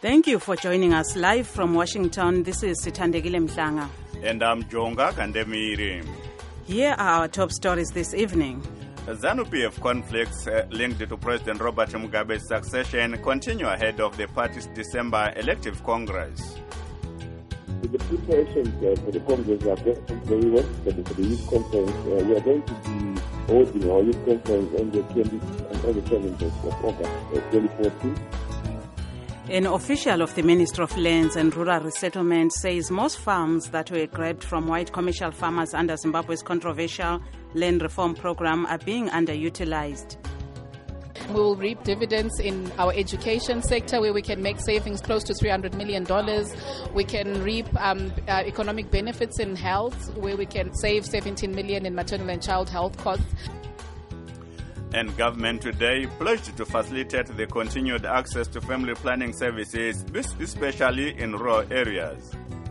Thank you for joining us live from Washington. This is Sithandegile Mhlanga. And I'm Jonga Kandemiri. Here are our top stories this evening. ZANU-PF conflicts linked to President Robert Mugabe's succession continue ahead of the party's December elective Congress. The preparations for the Congress are going very well. For the youth conference, we are going to be holding our youth conference on the 20th and on the 7th of August 2014. An official of the Ministry of Lands and Rural Resettlement says most farms that were grabbed from white commercial farmers under Zimbabwe's controversial land reform program are being underutilized. We will reap dividends in our education sector where we can make savings close to $300 million. We can reap economic benefits in health where we can save $17 million in maternal and child health costs. And government today pledged to facilitate the continued access to family planning services, especially in rural areas.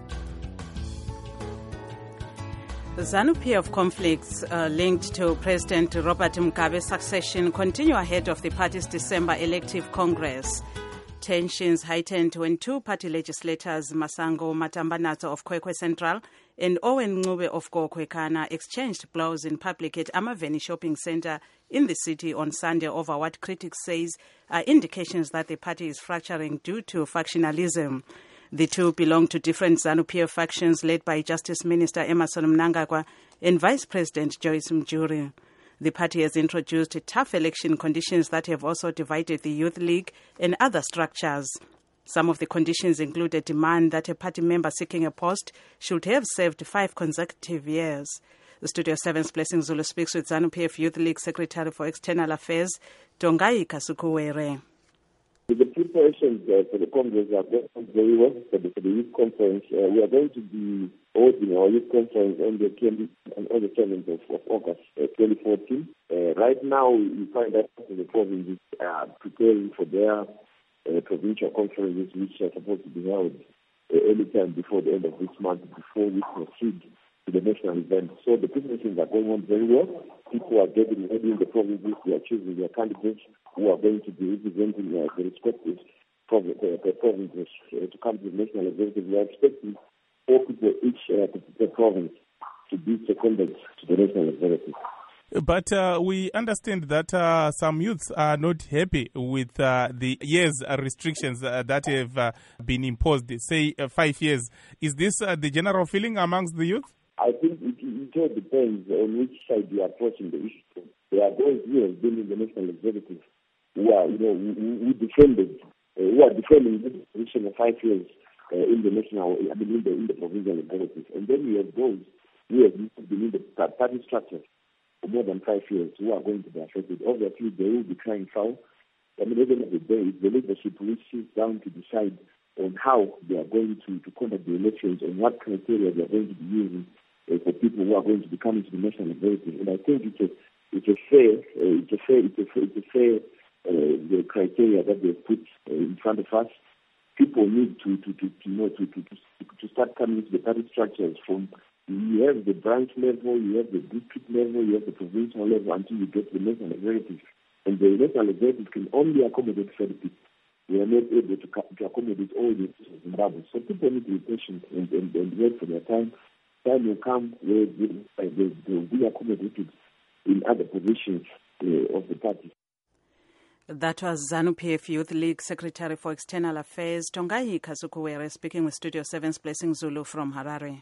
The ZANU-PF conflicts linked to President Robert Mugabe's succession continue ahead of the party's December elective Congress. Tensions heightened when two party legislators, Masango Matambanato of Kwekwe Central and Owen Ncube of Gokwekana, exchanged blows in public at Amaveni Shopping Center in the city on Sunday over what critics say are indications that the party is fracturing due to factionalism. The two belong to different ZANU-PF factions led by Justice Minister Emmerson Mnangagwa and Vice President Joyce Mjuri. The party has introduced tough election conditions that have also divided the Youth League and other structures. Some of the conditions include a demand that a party member seeking a post should have served 5 consecutive years. The Studio 7's Blessing Zulu speaks with ZANU-PF Youth League Secretary for External Affairs, Tongai Kasukuwere. The preparations for the Congress are going very well. For the youth conference, we are going to be holding our youth conference on the 20th and on the 7th of August 2014. Right now, we find that the provinces are preparing for their provincial conferences, which are supposed to be held any time before the end of this month, before we proceed to the national event. So the preparations are going on very well. People are getting ready in the provinces. They are choosing their candidates who are going to be representing the respective provinces to come to the national event. We are expecting 4 people each per province to be seconded to the national executive. But we understand that some youths are not happy with the years restrictions that have been imposed, say 5 years. Is this the general feeling amongst the youth? I think it all depends on which side you are approaching the issue. There are those who have been in the national executive who are, who are defending the position of 5 years in the national, in the provincial executive. And then you have those who have been in the party structure for more than 5 years who are going to be affected. Obviously, they will be crying foul. At the end of the day, it's the leadership which sits down to decide on how they are going to conduct the elections and what criteria they are going to be using for people who are going to be coming to the national executive. And I think it's a fair criteria that they put in front of us. People need to start coming to the party structures from. You have the branch level, you have the district level, you have the provincial level until you get to the national executive. And the national executive can only accommodate 30 people. We are not able to accommodate all the Zimbabwe. So people need to be patient and wait for their time. Time will come where they will be accommodated in other positions of the party. That was ZANU-PF Youth League Secretary for External Affairs, Tongai Kasukuwere, speaking with Studio 7's Blessing Zulu from Harare.